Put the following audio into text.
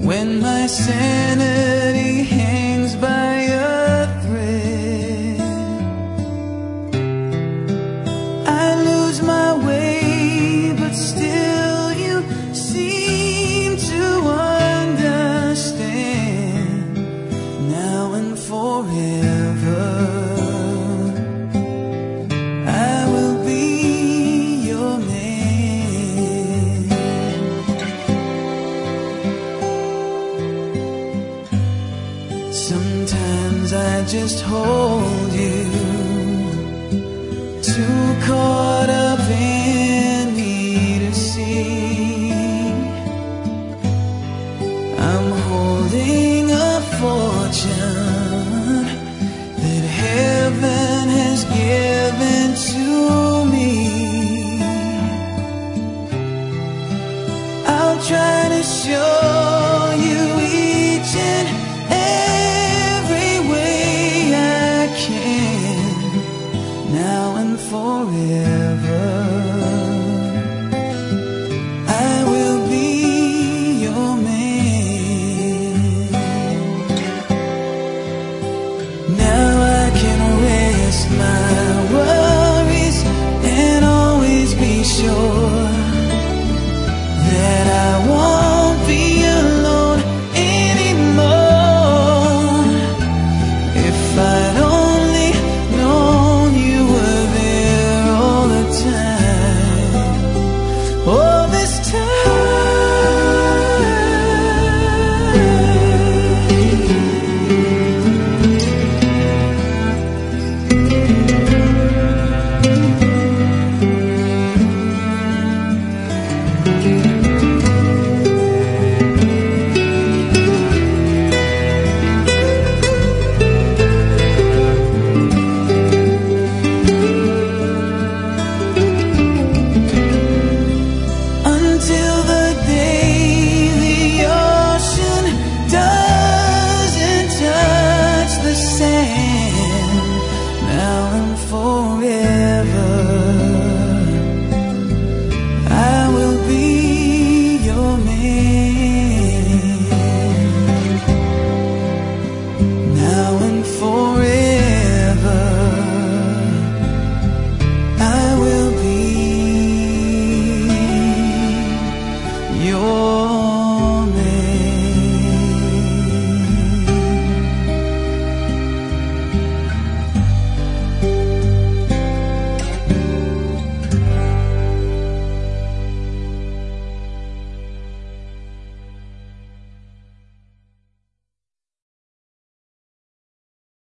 when my sanity hangs by a thread. I lose my way, but still you seem to understand. Now and forever I will be your man. Sometimes I just hold you, too caught up in me to see. I'm holding a fortune